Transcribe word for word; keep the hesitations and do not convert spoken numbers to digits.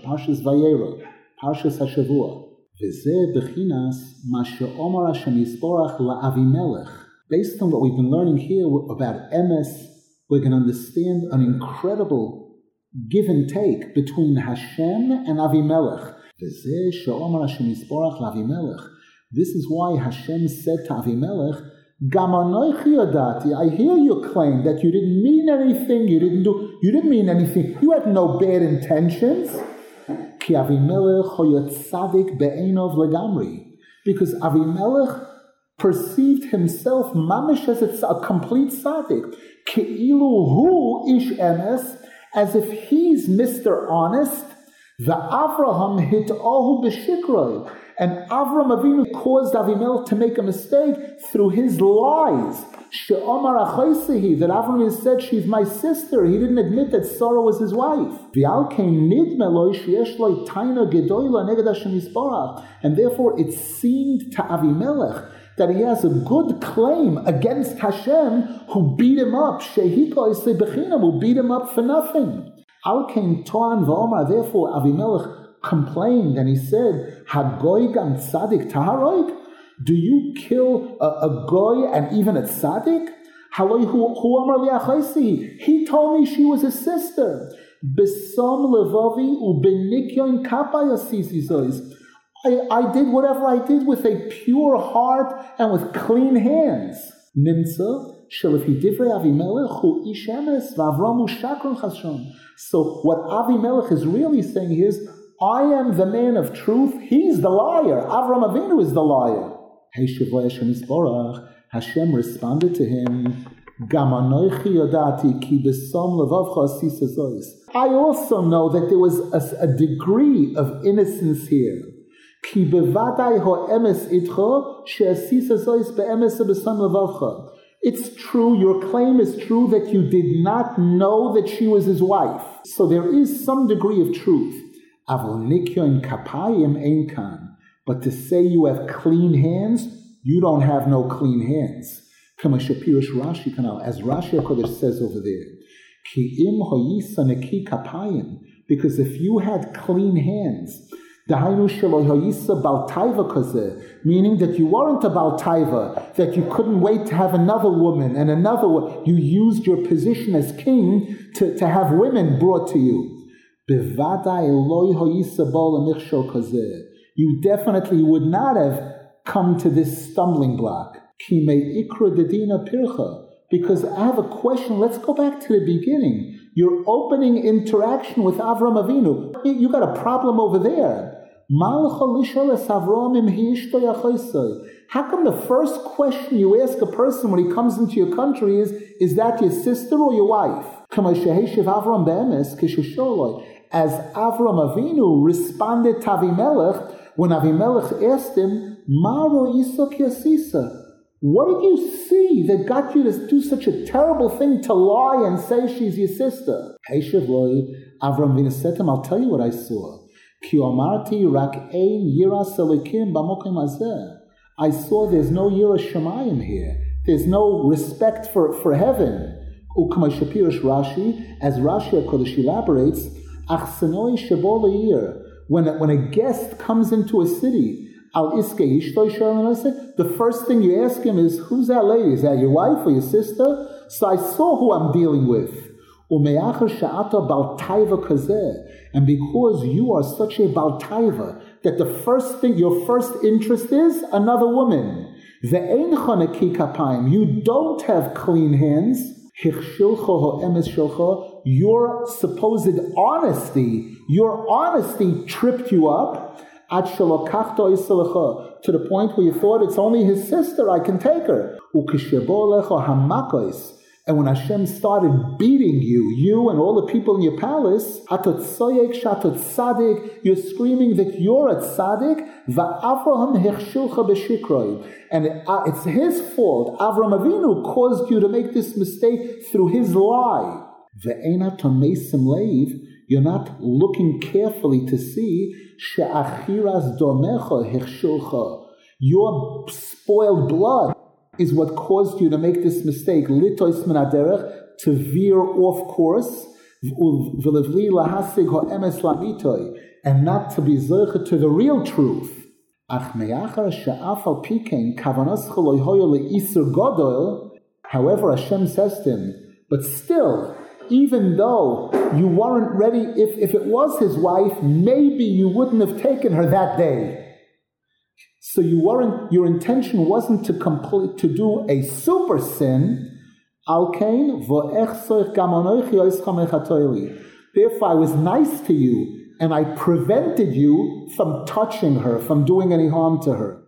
Parshas Vayera, Parshas HaShavua. V'zeh b'chinas ma she'omar Hashem Yisborach la'Avimelech. Based on what we've been learning here about emes, we're going to understand an incredible give and take between Hashem and Avimelech. V'zeh she'omar Hashem Yisborach la'Avimelech. This is why Hashem said to Avimelech, Gam anochi yodati, I hear your claim that you didn't mean anything, you didn't do, you didn't mean anything, you had no bad intentions. Ki Avimelech hoyot tzadik be'enov legamri. Because Avimelech perceived himself mamish as a, a complete tzaddik. Ki'ilu hu ish emes, as if he's Mister Honest. The Avraham hit ohu b'shikroi. And Avram Avinu caused Avimelech to make a mistake through his lies. She'omar achoisehi, that Avram said, she's my sister. He didn't admit that Sarah was his wife. And therefore it seemed to Avimelech that he has a good claim against Hashem, who beat him up. Who beat him up for nothing. Therefore Avimelech complained and he said, Hagoy gam tzadik taharoik? Do you kill a, a goy and even a tzaddik? He told me she was a sister. Besom levavi ubenikyon kapayasisisois. I I did whatever I did with a pure heart and with clean hands. Nimtza shelefi divrei Avimelech hu ish emes v'Avram hu shakron chashon. So what Avimelech is really saying is, I am the man of truth, he's the liar. Avram Avinu is the liar. Hashem responded to him, I also know that there was a, a degree of innocence here. It's true, your claim is true that you did not know that she was his wife. So there is some degree of truth. But to say you have clean hands, you don't have no clean hands. As Rashi HaKodesh says over there, because if you had clean hands, meaning that you weren't a Baltaiva, that you couldn't wait to have another woman and another one, you used your position as king to, to have women brought to you. You definitely would not have come to this stumbling block. Because I have a question. Let's go back to the beginning. Your opening interaction with Avram Avinu. You got a problem over there. How come the first question you ask a person when he comes into your country is, is that your sister or your wife? As Avram Avinu responded to Avimelech when Avimelech asked him, Maro Isok Yasisa, what did you see that got you to do such a terrible thing to lie and say she's your sister? Avram Avinu said to him, I'll tell you what I saw. I saw there's no Yira Shemayim here. There's no respect for, for heaven. Rashi, as Rashi HaKodesh elaborates, when a, when a guest comes into a city, the first thing you ask him is, who's that lady? Is that your wife or your sister? So I saw who I'm dealing with. And because you are such a Baltaiva, that the first thing, your first interest is another woman. You don't have clean hands. Your supposed honesty, your honesty tripped you up to the point where you thought it's only his sister, I can take her. And when Hashem started beating you, you and all the people in your palace, you're screaming that you're a tzaddik, and it's his fault. Avram Avinu caused you to make this mistake through his lie. You're not looking carefully to see your spoiled blood is what caused you to make this mistake, litois min haderech, to veer off course. and not to be zeicha to the real truth. However, Hashem says to him, but still, even though you weren't ready, if, if it was his wife, maybe you wouldn't have taken her that day. So you weren't, your intention wasn't to complete, to do a super sin. Therefore, I was nice to you, and I prevented you from touching her, from doing any harm to her.